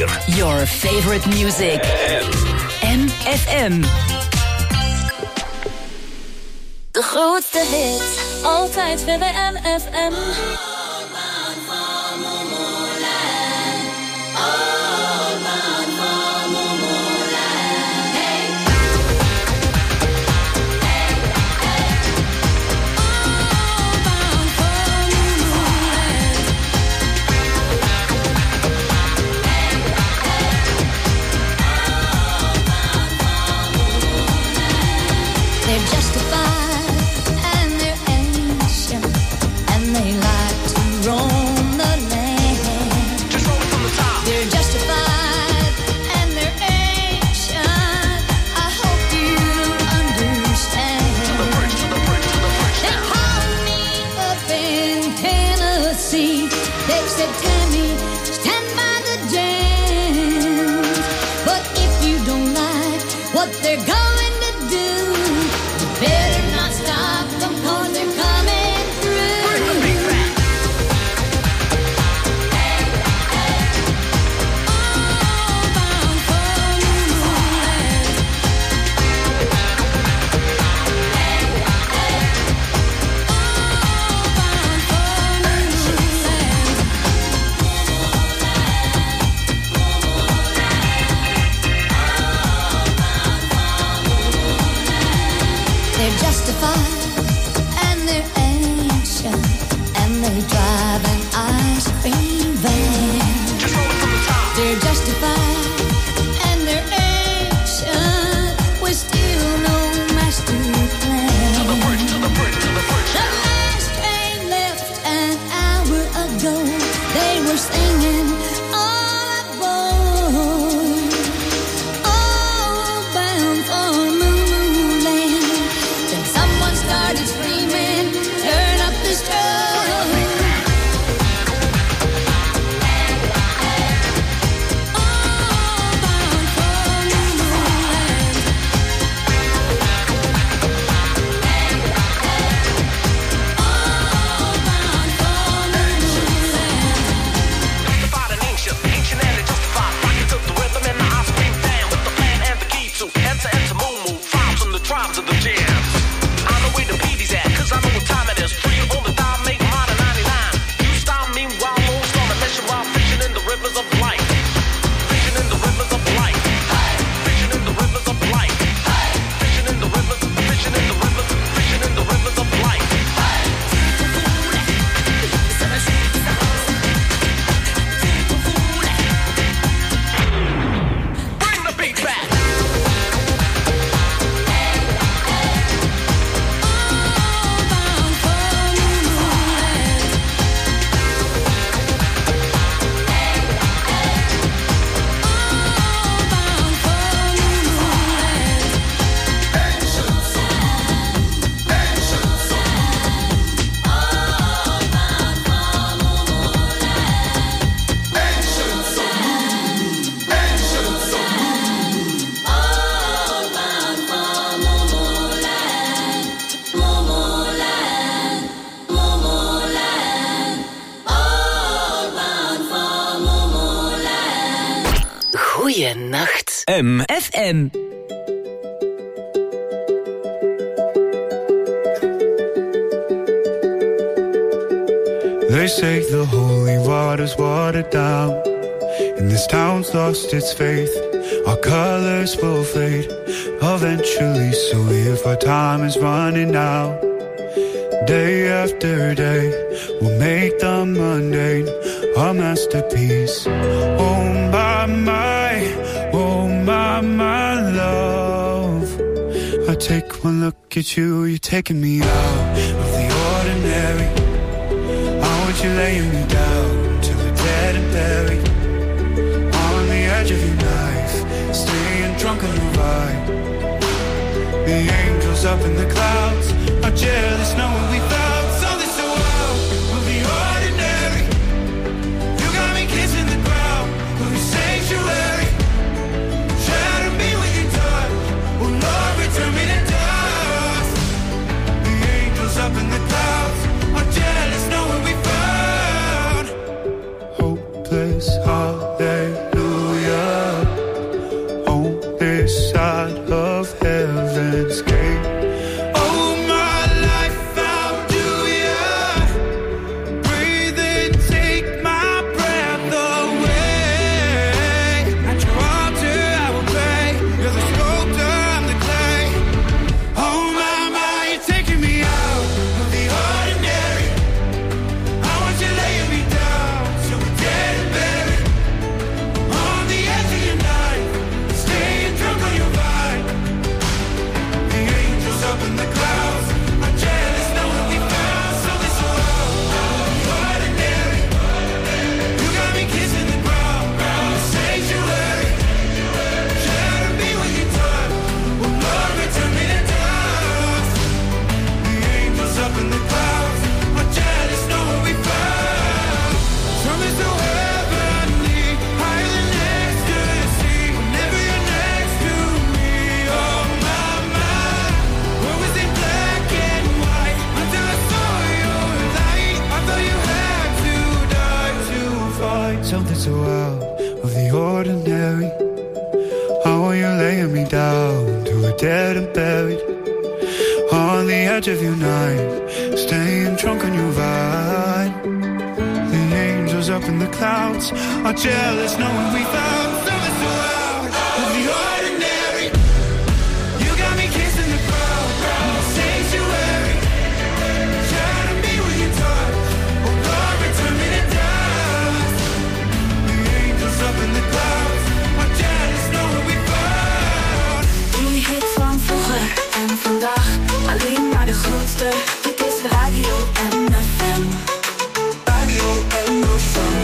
Your favorite music. MFM. De grootste hits, altijd bij MFM. They're justified and they're ancient, and they like to roam the land. Just roll it from the top. They're justified and they're ancient. I hope you understand. To the bridge, to the bridge, to the bridge They now. called me up in Tennessee. They said, Tammy, stand by the jams. But if you don't like what they're going to do, better not stop them 'cause they're coming through. Bring the beat back. All bound for New Orleans. All bound for New Orleans. They're justified and they're ancient, and they drive an ice cream van. Just roll it from the top. They're justified and they're ancient, with still no master To the plan. bridge, to the bridge, to the bridge The now. last train left an hour ago. They were singing all aboard, all bound for Moonland. Then someone started screaming, turn up the strobe. All bound for Moonland. All bound for Moonland. Justified and ancient, ancient and justified. Rocket took the rhythm and the ice cream fan with the plan and the key to enter Moo Moo. Vibes from the tribes of the jams. I know where the PD's at, 'cause I know what time it is. Free on the dime, make mine in 99. You style meanwhile, lost on a mission while fishing in the rivers of life. Fishing in the rivers of life. Fishing in the rivers of life. Fishing in the rivers, fishing in the rivers, fishing in the rivers of life. Bring the beat back. All bound for Moonland. All bound for Moonland. Goeienacht. MFM. They say the holy water's watered down, and this town's lost its faith. Our colors will fade eventually, so if our time is running out, day after day, we'll make the mundane a masterpiece. Oh my love, I take one look at you, you're taking me out of the ordinary. How would you laying me down till we're dead and buried? On the edge of your knife, staying drunk on your ride. The angels up in the clouds are jealous knowing we found something so wild of the ordinary. You got me kissing the ground of your sanctuary. Shatter me with your touch, oh Lord, return me to dust. The angels up in the clouds are jealous knowing we found hopeless hallelujah. something so out of the ordinary. How are you laying me down to a dead and buried on the edge of your night, staying drunk on your vine. The angels up in the clouds are jealous knowing we found something so out of the ordinary. You got me kissing the crowd in the sanctuary, trying to be with your touch, oh Lord, return me to dust. The angels up in the clouds are jealous knowing we found. Die hit van vroeger en vandaag, alleen maar de grootste. Dit is Radio MFM. Radio MFM.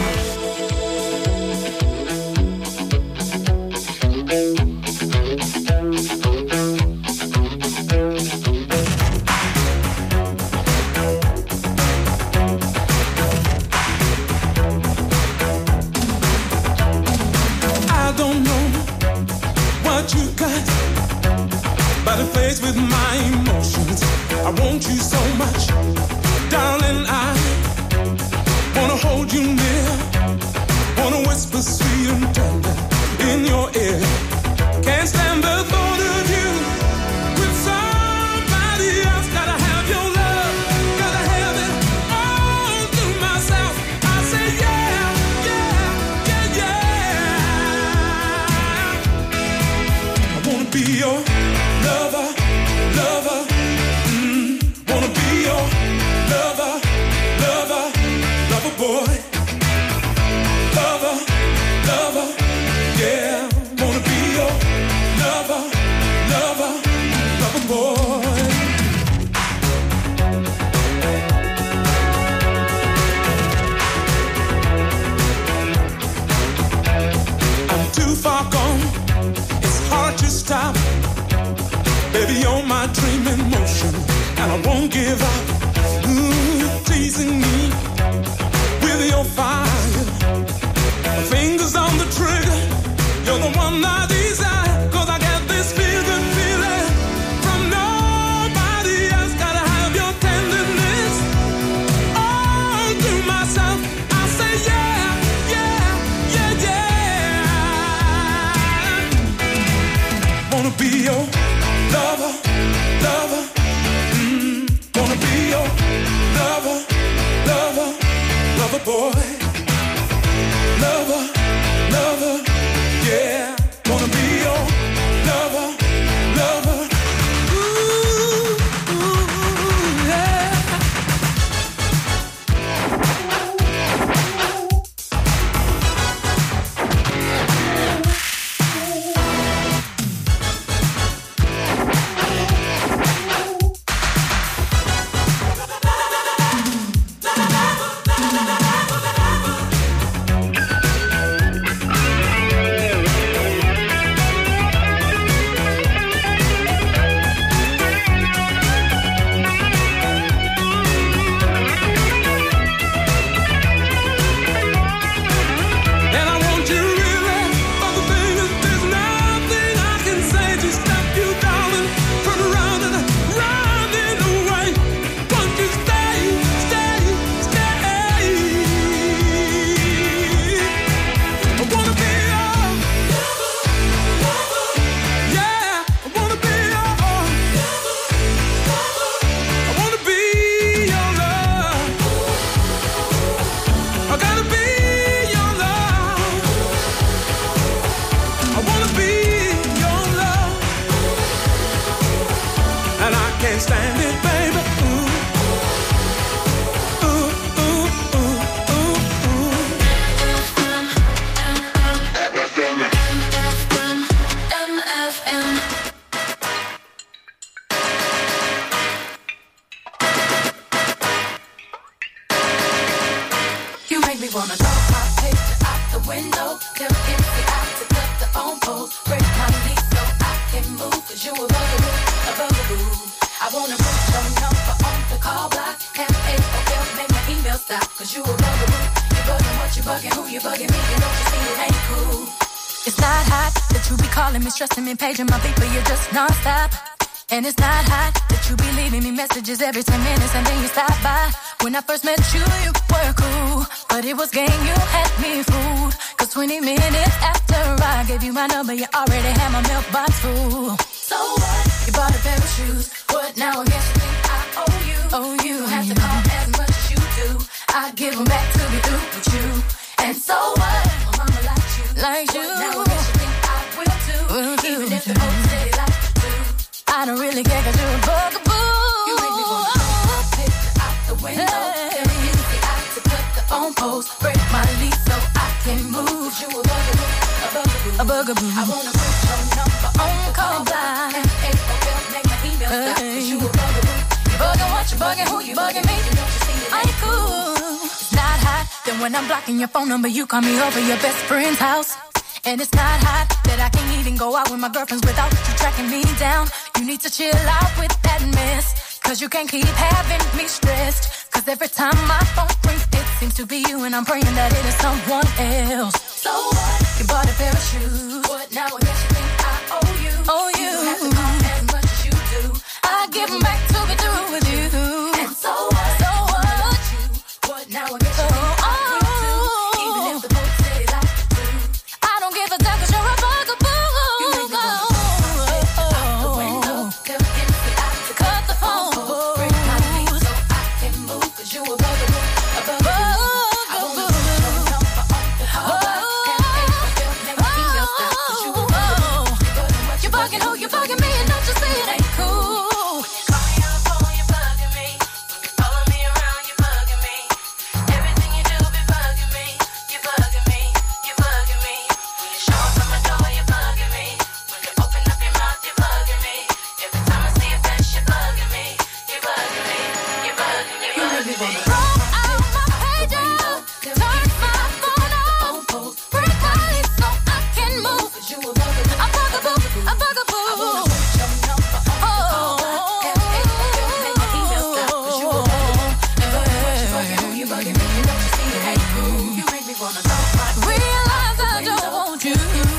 I don't know what you got, but it plays with my emotions. I want you so much, darling. I wanna hold you near, wanna whisper sweet and tender in your ear. Can't stand the thought of you with somebody else. Gotta have your love, gotta have it all to myself. I say yeah, yeah, yeah, yeah. I wanna be your lover, lover. Wanna be your lover, lover, lover boy. Lover, lover, yeah. Wanna be your lover, lover, lover boy. I'm too far gone, it's hard to stop. Baby, you're my dream in motion, and I won't give up. Teasing me with your fire, fingers on the trigger. You're the one I desire, 'cause I get this feeling from nobody else. Gotta have your tenderness all to myself. I say yeah, yeah, yeah, yeah. Wanna be your lover, lover. Wanna be your lover, lover, lover boy. Lover, lover, yeah. Wanna be your lover, lover. Ooh, ooh, yeah. Stressing me, paging my people, you're just non-stop. And it's not hot that you be leaving me messages every 10 minutes and then you stop by. When I first met you, you were cool. But it was game, you had me fooled. 'Cause 20 minutes after I gave you my number, you already had my mailbox full. So what? You bought a pair of shoes. What now? I guess you think I owe you. Oh, you don't have to call as much as you do. I give them back to be through with you. And so what? My mama likes you. Like you. Now I guess you think I will too. Even if the folks say they like you too. I don't really care 'cause you're a bugaboo. You make me wanna throw my picture out the window. Tell me you see I to put the phone post. Break my lease so I can move. You a bugaboo, a bugaboo, a bugaboo. I wanna put your number on call blind. Make my email stop 'cause you a bugaboo. You bugging what? You bugging who? You bugging me? I ain't cool. It's not hot. Then when I'm blocking your phone number, you call me over your best friend's house. And it's not hot that I can't even go out with my girlfriends without you tracking me down. You need to chill out with that mess. 'Cause you can't keep having me stressed. 'Cause every time my phone rings, it seems to be you. And I'm praying that it is someone else. So what? You bought a pair of shoes. What now? I guess you think I owe you. Oh, you. You don't have to call as much as you do. I give them back to be through with you. And so what? So what? What now? I guess you think I will too. Even if the folks say they like you too. I don't give a damn 'cause you're a bugaboo. You make me wanna throw out the window. Tell me if you have to cut the phone. Break my lease so I can move 'cause you a bugaboo, a bugaboo. I wanna put your number on the hotline. Make my email stop 'cause you a bugaboo. You bugging who? You bugging me? And don't you see it ain't cool? Call me on the phone, you bugging me. Follow me around, you bugging me. Everything you do be bugging me. You bugging me, you bugging me. When you show up at my door, you bugging me. When you open up your mouth, you bugging me. Every time I see your face, you bugging me. You bugging me, you bugging me. You make me wanna throw out my pager, turn my phone off, break my lease so I can move. 'Cause you a bugaboo, a bugaboo, a bugaboo. I wanna put your number on the call line. Make my email stop 'cause you a bugaboo. You bugging what? You bugging who? You bugging me. Don't you see it ain't cool? You make me wanna throw my realize I don't want you.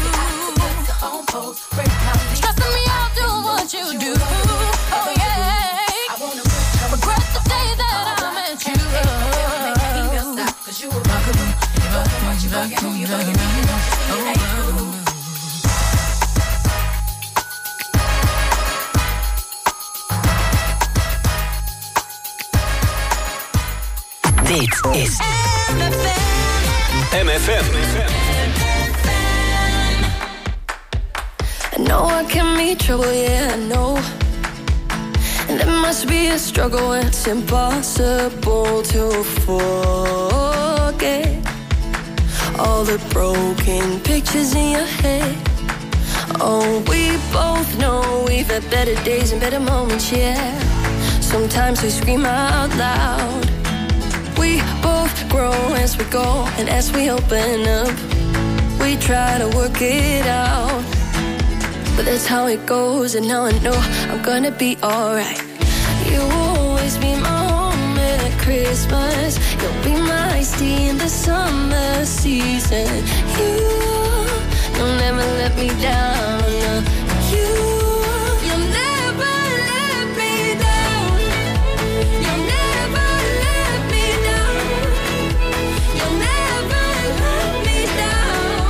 Stressing me out, do what you do. Oh yeah. I wanna regret the day that I met you. Make my email stop 'cause you a bugaboo. You bugging what? You bugging who? You bugging me. Don't you see it ain't cool? Dit is MFM. I know I can meet trouble, yeah, I know. And there must be a struggle when it's impossible to forget all the broken pictures in your head. Oh, we both know we've had better days and better moments, yeah. Sometimes we scream out loud. We both grow as we go, and as we open up, we try to work it out. But that's how it goes, and now I know I'm gonna be alright. You'll always be my home at Christmas. You'll be my iced tea in the summer season. You'll never let me down. You'll never let me down. You'll never let me down. You'll never let me down.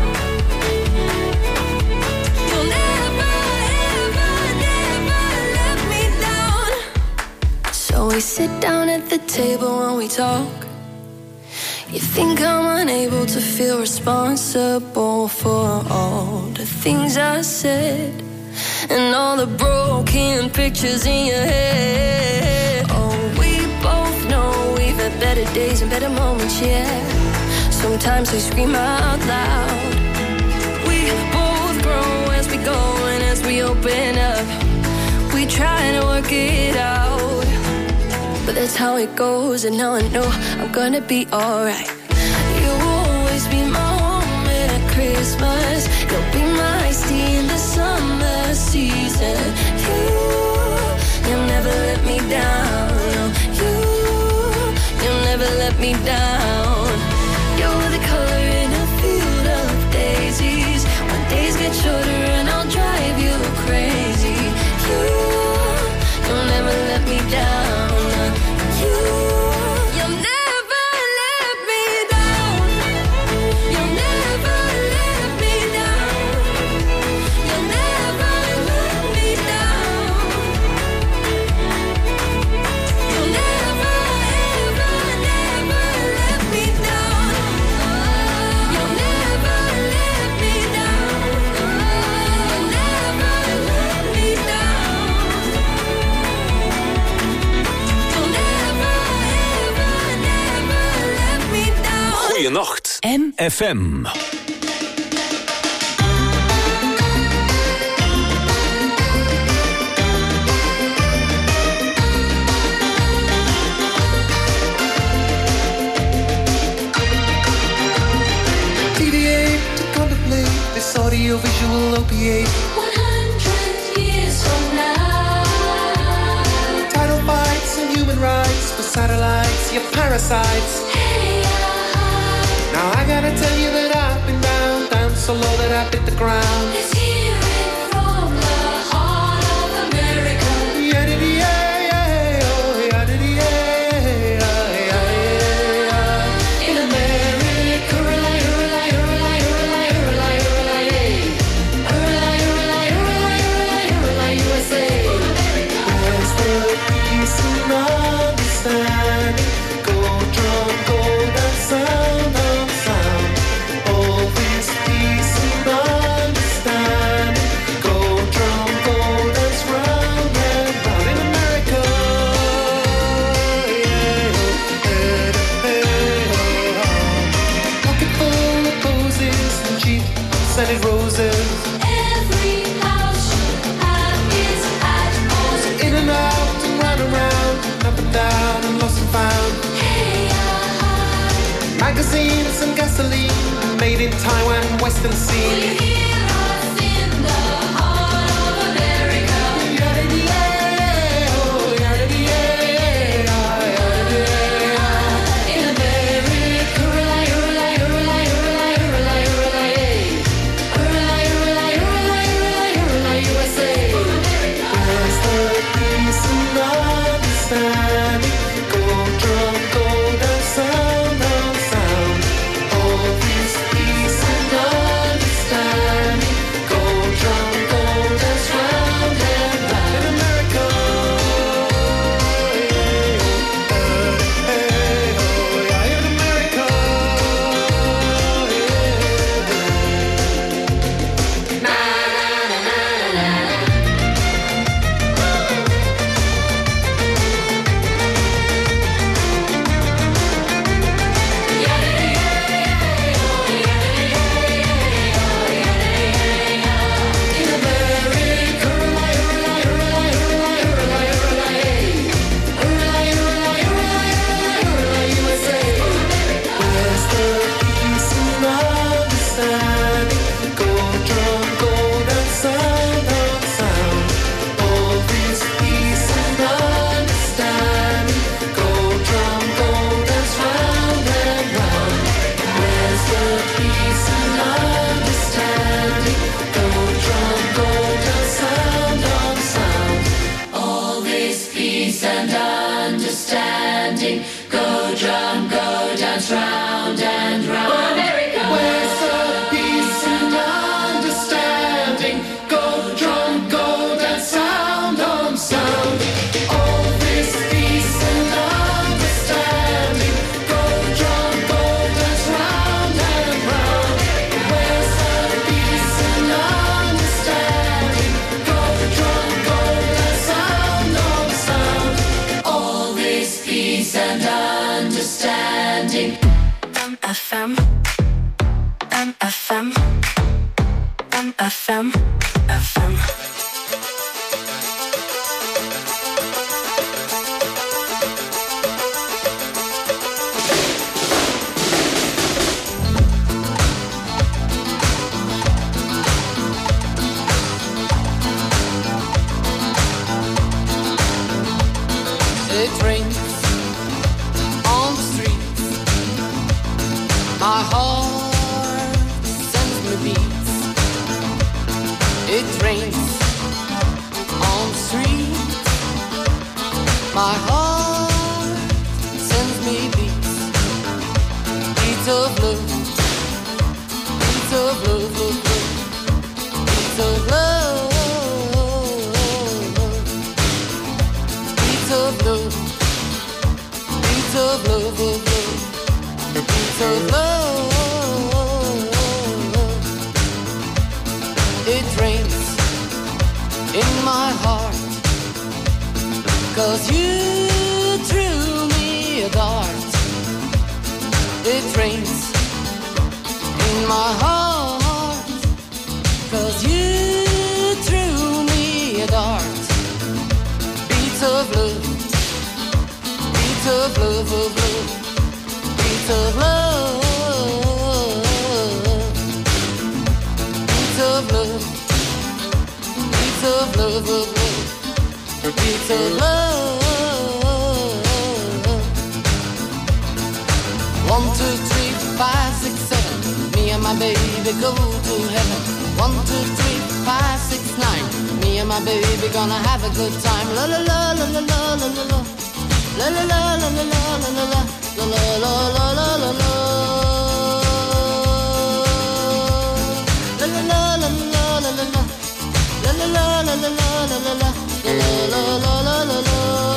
You'll never, ever, never let me down. So we sit down at the table and we talk. You think I'm unable to feel responsible for all the things I said and all the broken pictures in your head. Oh, we both know we've had better days and better moments, yeah. Sometimes we scream out loud. We both grow as we go, and as we open up, we try to work it out. But that's how it goes, and now I know I'm gonna be alright. You'll always be my home at Christmas. You'll be my iced tea in the summer season. You'll never let me down. You'll never let me down. You're the color in a field of daisies. When days get shorter and I'll drive you crazy. You'll never let me down. You'll never let me Goeienacht. FM. Audiovisual opiate 100 years from now. Title fights and human rights for satellites, your parasites. Hey, now I gotta tell you that I've been down so low that I hit the ground. Let's hear it from the heart of America. In America, USA. Where's the peace and understanding? Go drum, go that sound of sound. All this peace and understanding. Go drum, go dance round and round in America. Pocket full of posies and cheap scented roses. Every house should have its atmosphere. In and out and round and round, up and down and lost and found. Hey, Magazines and gasoline, made in Taiwan, Western will you Sea. hear us in the heart of America? In America, USA. Where's the peace and understanding? Go drum, go dance, sound of sound. All this peace and understanding. Go drum, go dance round and round in America. In America. Where's the peace and understanding? Go drum, go dance, sound of sound. All this peace and understanding. Go drum, go dance round and round. Where's the peace and understanding? Go drum, go dance, sound of sound. All this peace and understanding. Go drum, go dance round and round. America. Where's the peace and understanding? Go drum, go dance, sound on sound. All this peace and understanding. Go drum, go dance round and round. Where's the peace and understanding? Go drum, go dance, sound on sound. All this peace and understanding. MFM, MFM, MFM, FM. It rains on the streets. My heart sends me beats. It rains on the streets. My heart sends me beats. Beats of love. Beats of love, love, love. Beats of love. Beats of love. Beats of love, love, love. Beats of love. It rains in my heart, 'cause you threw me a dart. It rains in my heart, 'cause you threw me a dart. Beats of love, beats of love, of love, beats of love, beats of love, beats of love, of love, beats of love. 1, 2, 3, 5, 6, 7. Me and my baby go to heaven. 1, 2, 3, 5, 6, 9. Me and my baby gonna have a good time. La la la la la la la la la. La la la la la la la la la. La la la la la la la. La la la la la la la la. La la la la la la la la la. La la la la la la.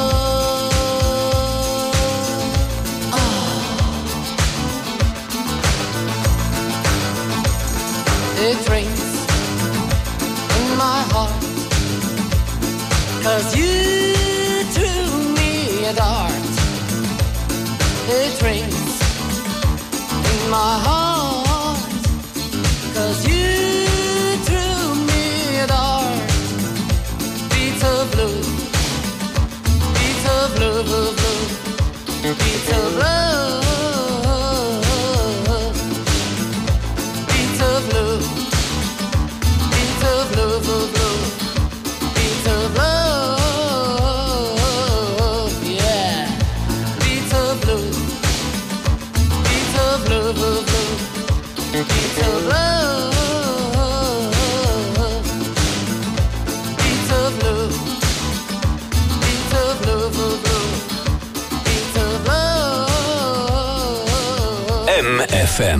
It rains in my heart, 'cause you threw me a dart. It rains in my heart, 'cause you threw me a dart. Beats of love, beats of love, of love, beats of love, beats of love. Of love, of love, beats of love, yeah. Beats of love, beats of love, of love, beats of love, beats of love, beats of love, of love, beats of love. MFM.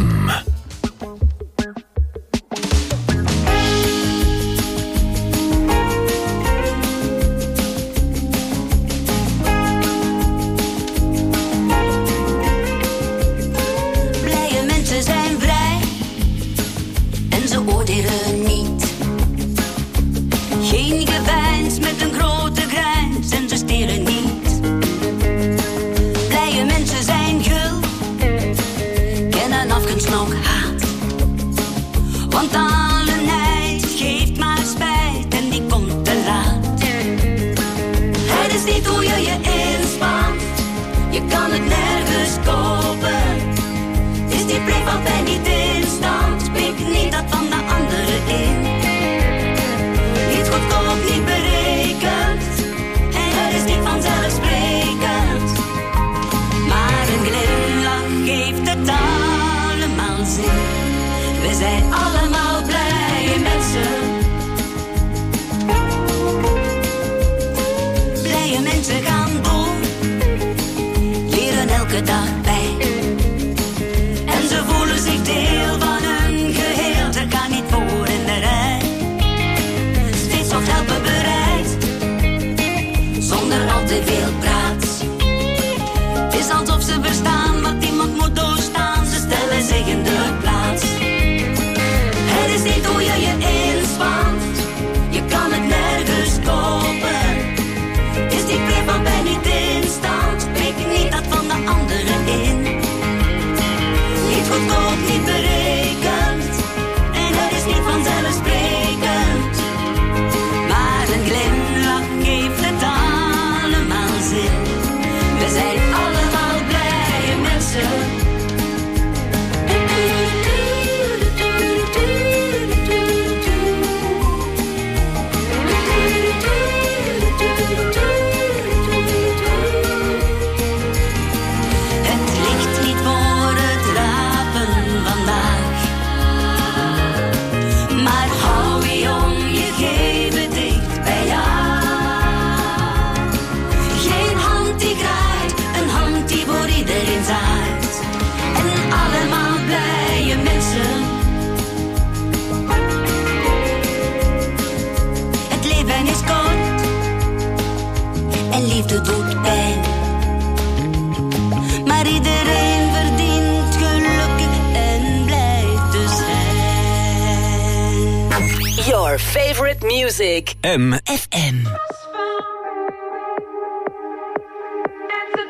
Your favorite music. MFM.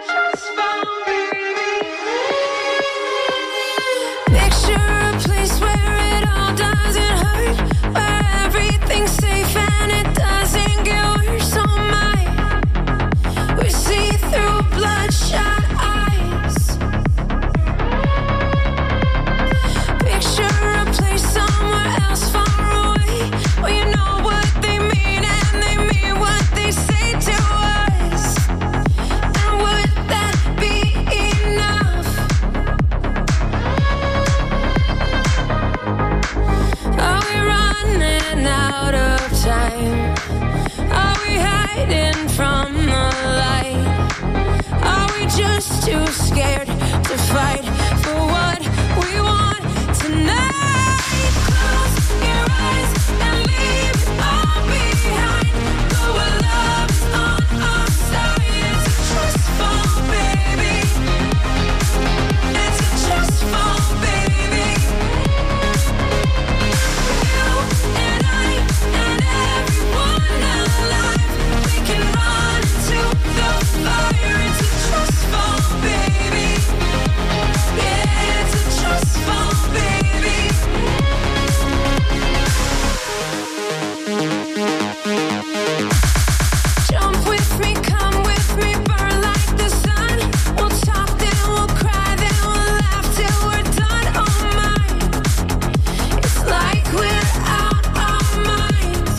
Picture a place where scared to fight for what we want tonight. Close your eyes and leave it all behind. Go where love is on our side. It's a trust fall, baby. It's a trust fall, baby. You and I and everyone alive, we can run to the fire. It's a trust fall, baby. Yeah, it's a trust fall, baby. Jump with me, come with me, burn like the sun. We'll talk, then we'll cry, then we'll laugh till we're done. Oh my, it's like we're out our minds.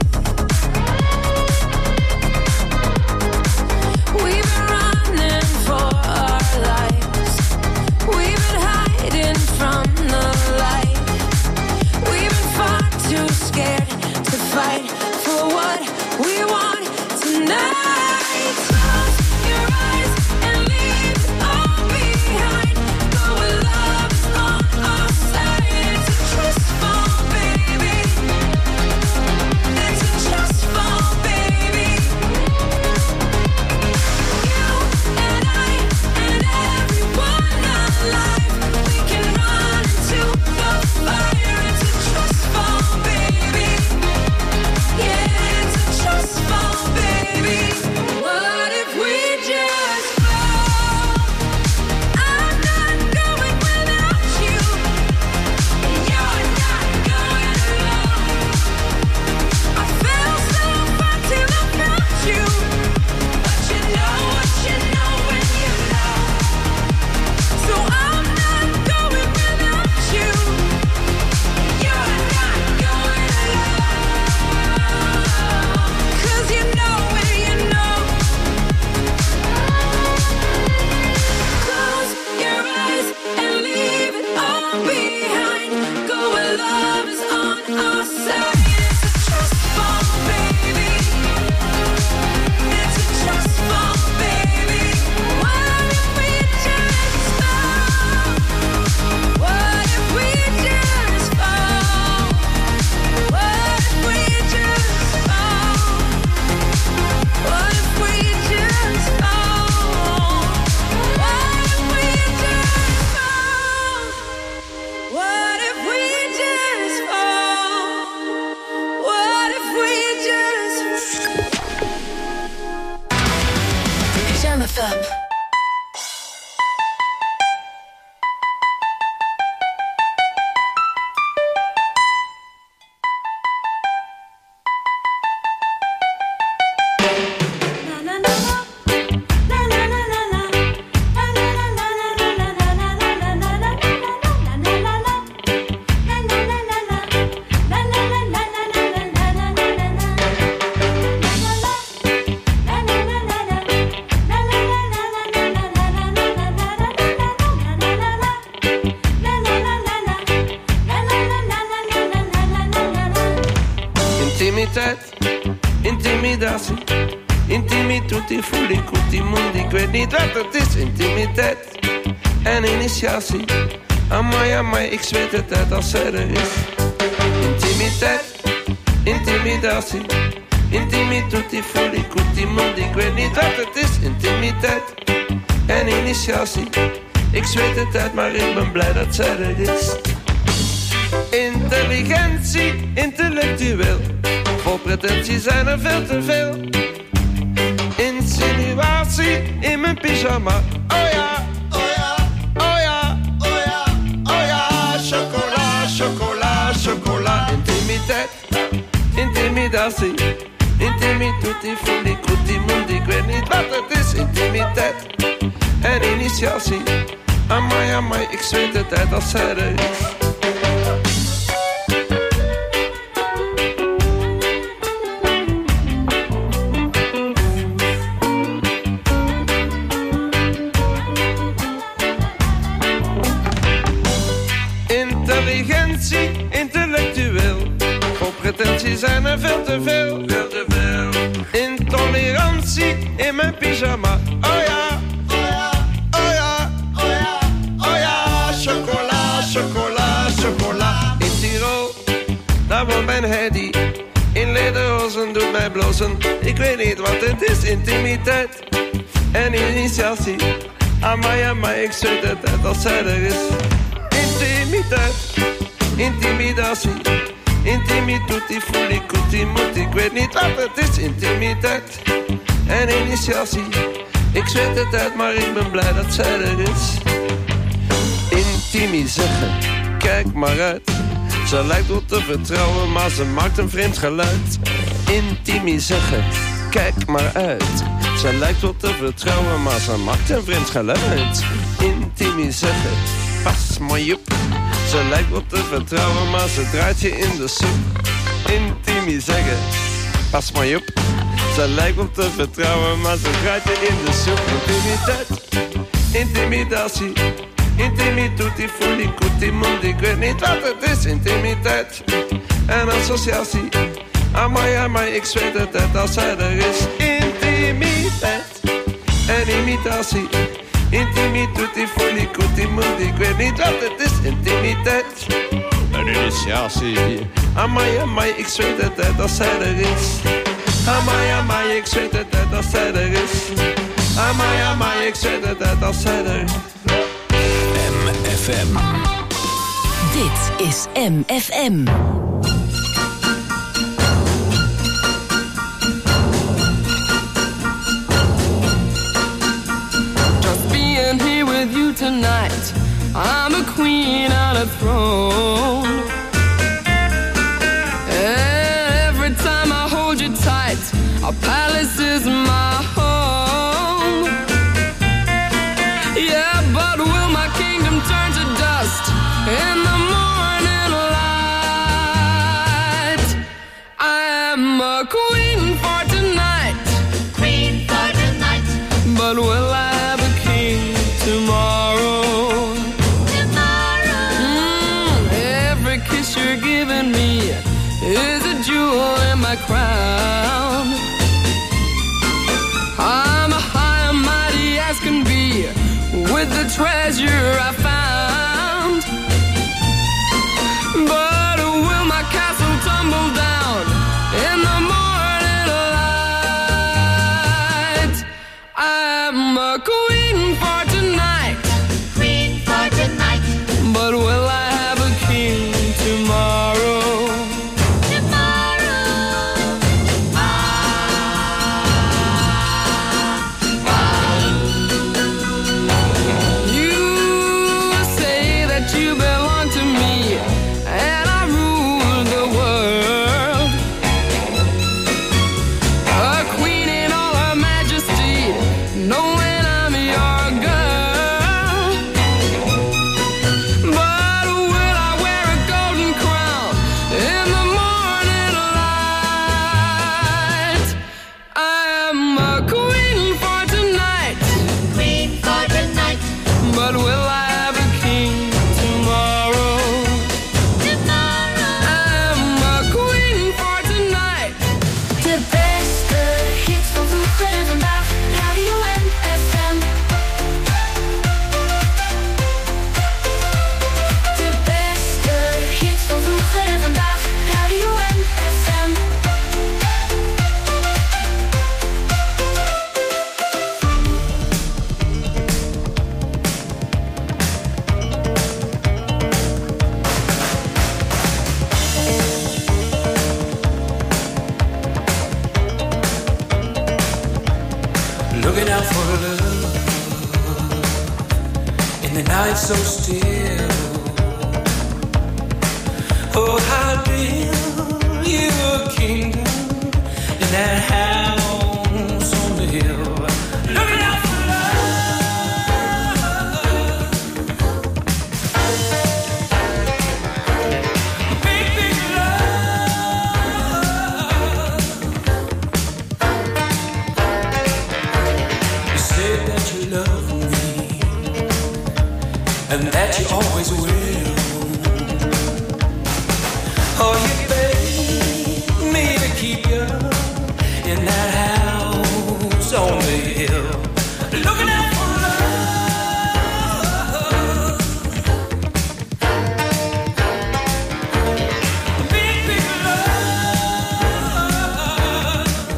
We've been running for our lives. We've been hiding from the light. We've been far too scared to fight for what we want tonight. Close your eyes and leave it all behind. Go where love is on our side. It's a trust fall, baby. It's a trust fall, baby. You and I and everyone alive, we can run into the fire. It's a trust fall, baby. Yeah, it's a trust fall, baby. What if we just fall? I'm not going without you. You're not going alone. I fell so far till I found you. But you know what you know when you know. So I'm not going without you. You're not going alone. 'Cause you know when you know. Close your eyes and leave it all behind. Go where love is on our side. It's a trust fall, baby. It's a trust fall, baby. What if we just fall? What if we just fall? What if we just fall? What if we just fall? What if we just fall? What if we just fall? What if we just Jam FM. Intimiteit, intimidatie. Intimi tutti fulli, tutti mondi. Ik weet niet wat het is, intimiteit en initiatie. Amai, ik zweet het uit als zij er is. Intimiteit, intimidatie. Intimi tutti fulli, tutti mondi. Ik weet niet wat het is, intimiteit en initiatie. Ik zweet het uit, maar ik ben blij dat zij er is. Intelligentie, intellectueel. Vol pretentie zijn er veel te veel. Insinuatie in mijn pyjama. Oh ja, oh ja, oh ja, oh ja, oh ja. Chocola, chocola, chocola. Intimiteit, intimidatie. Intimi tutti fulli, tutti mondi. Ik weet niet wat het is, intimiteit en initiatie. Amai, ik zweet het uit als zij er is. Intelligentie, intellectueel. Vol pretentie zijn er veel te veel. Veel te veel. Intolerantie in mijn pyjama. Oh ja, oh ja, oh mij blozen. Ik weet niet wat het is, intimiteit en initiatie. Amai, ik zweet het als zij er is. Intimiteit, intimidatie. Intimi-tutti, fully-kuti, mutti. Ik weet niet wat het is, intimiteit en initiatie. Ik zweet het uit, maar ik ben blij dat zij er is. Intimi zeggen, kijk maar uit. Ze lijkt wel te vertrouwen, maar ze maakt een vreemd geluid. Intimi zeggen, kijk maar uit. Ze lijkt wel te vertrouwen, maar ze maakt een vreemd geluid. Intimi zeggen, pas maar op. Ze lijkt wel te vertrouwen, maar ze draait je in de soep. Intimi zeggen, pas maar op. Ze lijkt wel te vertrouwen, maar ze draait je in de soep. Intimiteit, intimidatie. Intimi-tutti, fully-kuti, mundi. Ik weet niet wat het is, intimiteit en associatie. Amai, ik zweet het uit als zij er is. Intimiteit en imitatie. Intimi-tutti, fully-kuti, mundi. Ik weet niet wat het is, intimiteit en initiatie. Amai, ik zweet het uit als zij er is. Amai, ik zweet het uit als zij er is. Amai, ik zweet het uit als zij er is. MFM. Dit is MFM. Just being here with you tonight, I'm a queen on a throne. Every time I hold you tight, our palace is my home. Yeah, but will my kingdom turn to dust in the morning light? I am a queen for tonight, queen for tonight. But will I have a king tomorrow? Tomorrow. Every kiss you're giving me is a jewel in my crown. I'm a high and mighty as can be, with the treasure I found. But will my castle tumble down in the morning light? I'm a queen for tonight, queen for tonight. But will I have a king tomorrow? Looking out for love in the night so still. Oh, I'll build you a kingdom in that house on the hill. Looking out for love, big, big love. You said that you love me and that you always will. Oh, you beg me to keep you in that house on the hill. Looking out for love, big, big love.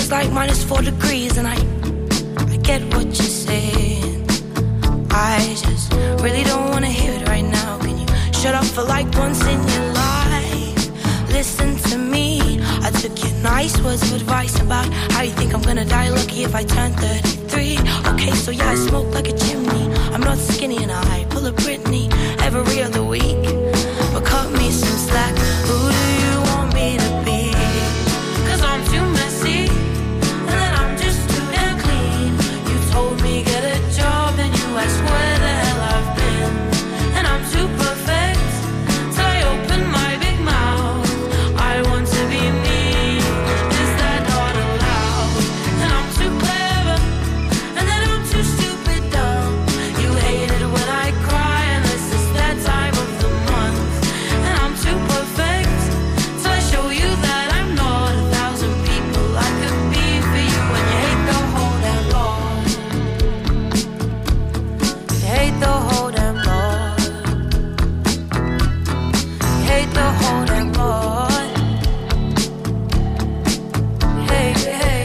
feels like -4 degrees, and I get what you're saying. I just really don't want to hear it right now. Can you shut up for like once in your life? Listen to me. I took your nice words of advice about how you think I'm gonna die lucky if I turn 33. Okay, so yeah, I smoke like a chimney. I'm not skinny and I pull a Britney every other week. But cut me some slack. Who do you want me to be? 'Cause I'm too messy, and then I'm just too damn clean. You told me get a job, and you asked where the hell I've been. And I'm too perfect, till I open my big mouth. I want to be me, is that not allowed? And I'm too clever, and then I'm too stupid dumb. You hate it when I cry, and this is that time of the month. And I'm too perfect, till I show you that I'm not 1,000 people I could be for you. And you hate the whole damn lot. You hate the whole damn lot. You hate the whole damn lot. Hey, hey.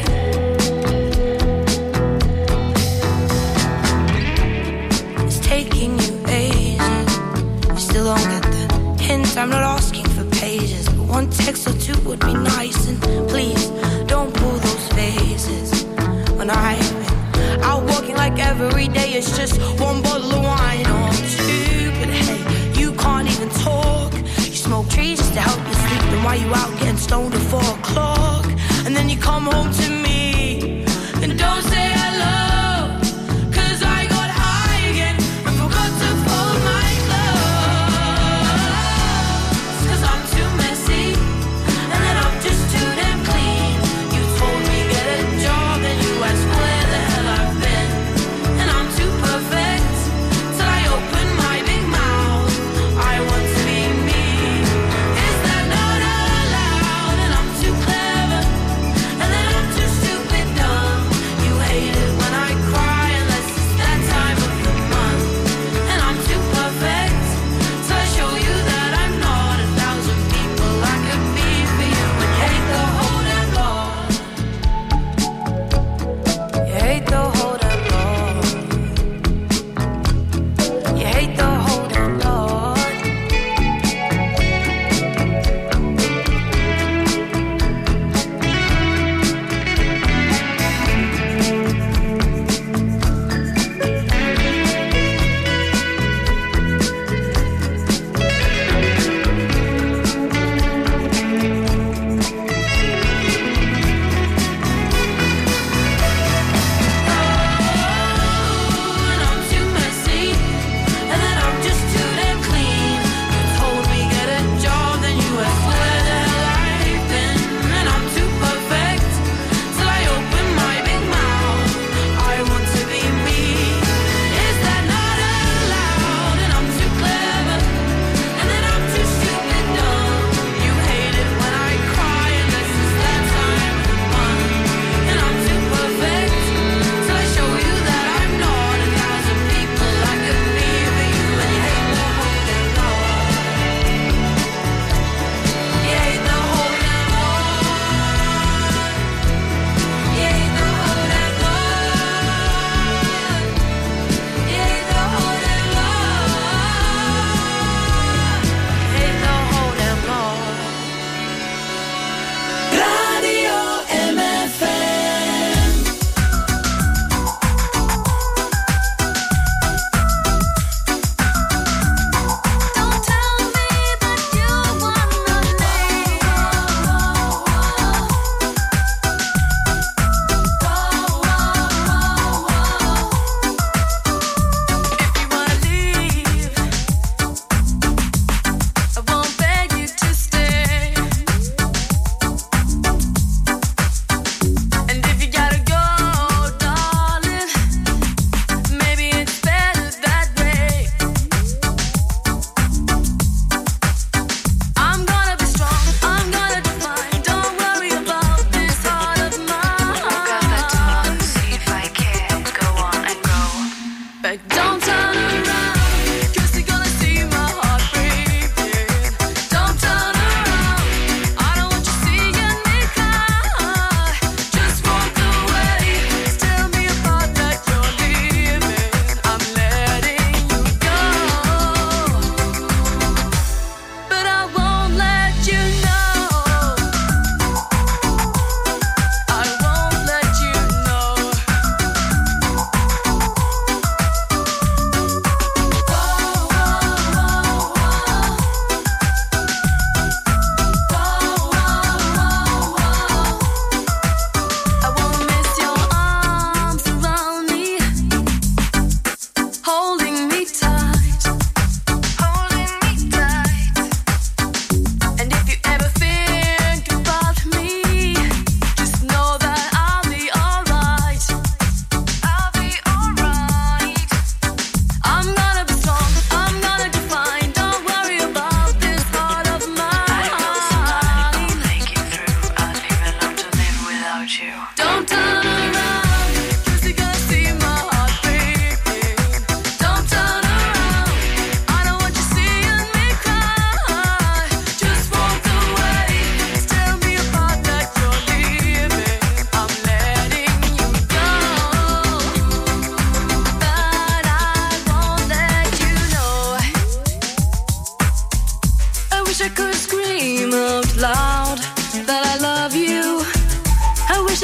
It's taking you ages. You still don't get the hint. I'm not asking for pages, but one text or two would be nice. And please don't pull those faces when I've been out walking like every day. It's just one bottle of wine or two. But hey, you can't even talk. You smoke trees just to help you sleep. Then why you out getting stoned at 4 o'clock? And then you come home to me and don't say hello. 'Cause I got high again and forgot to fold my clothes. 'Cause I'm too messy, and then I'm just too damn clean. You told me get a job, and you asked where the hell I've been. And I'm too perfect, till I open my big mouth. I want to be me, is that not allowed? And I'm too clever, and then I'm too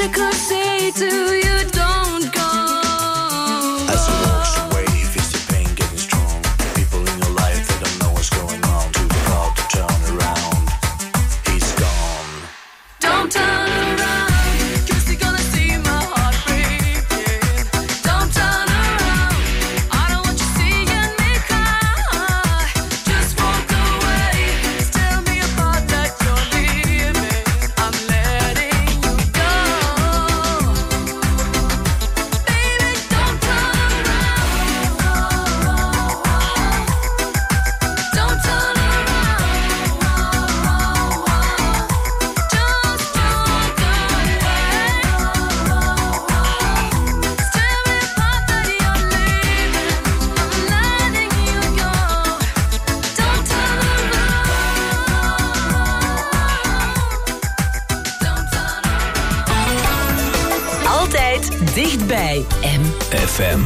I could say to you, don't go. As he walks away, he feels the pain getting strong. People in your life, they don't know what's going on. Too proud to turn around. He's gone. Don't turn around, 'cause you're gonna see my heart breaking. Don't turn around, I don't want you seeing me cry. Just walk away, tell me about that you're leaving. I'm letting you go. Baby, don't turn around. Don't turn around. Just walk away. Tell me about that you're leaving. I'm letting you go. Don't turn around. Altijd dichtbij FM.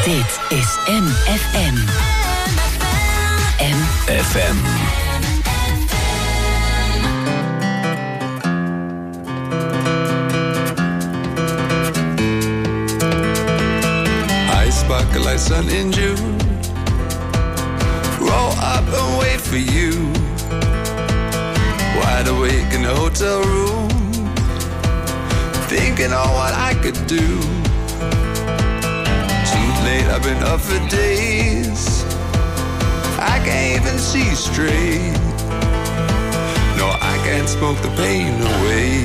Dit is MFM. MFM. I sparkle like sun in June. Roll up and wait for you. Wide awake in the hotel room, thinking on what I could do. Too late, I've been up for days. I can't even see straight. No, I can't smoke the pain away.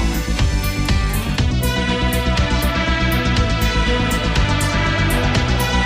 'Cause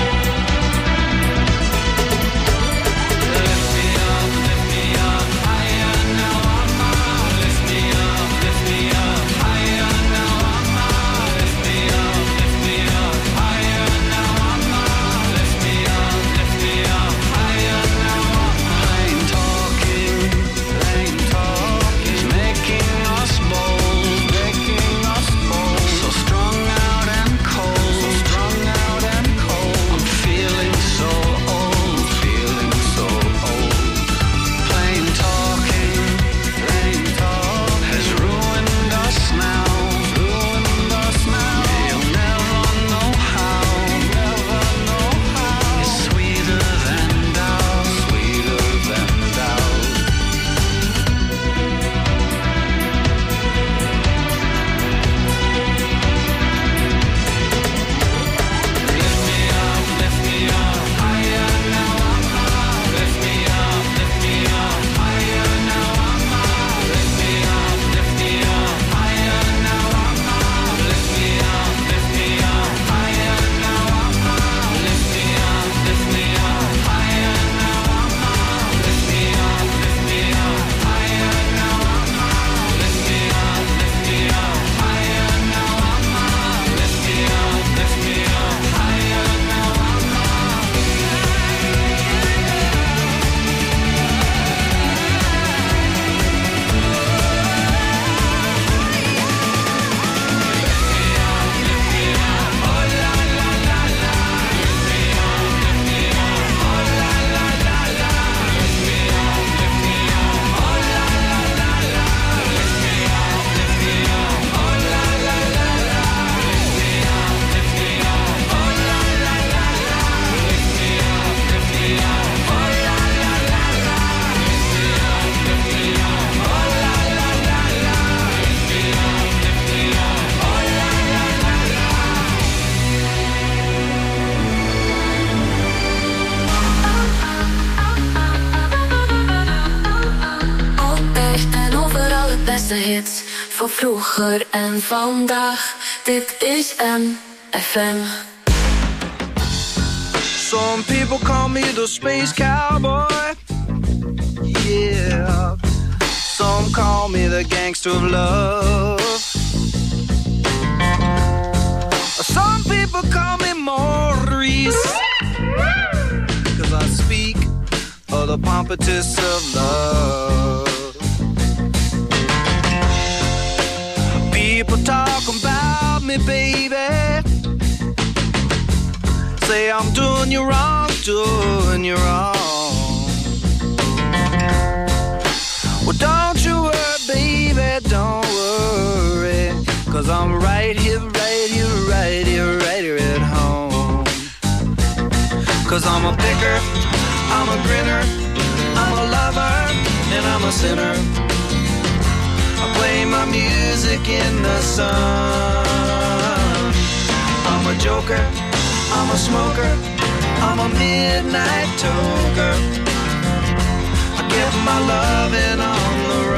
beste hits van vroeger en vandaag. Dit is MFM. Some people call me the space cowboy. Yeah. Some call me the gangster of love. Some people call me Maurice, 'cause I speak of the pompatus of love. People talk about me, baby. Say I'm doing you wrong, doing you wrong. Well, don't you worry, baby, don't worry, 'cause I'm right here, right here, right here, right here at home. 'Cause I'm a picker, I'm a grinner, I'm a lover, and I'm a sinner. I play my music in the sun. I'm a joker, I'm a smoker, I'm a midnight toker. I get my loving on the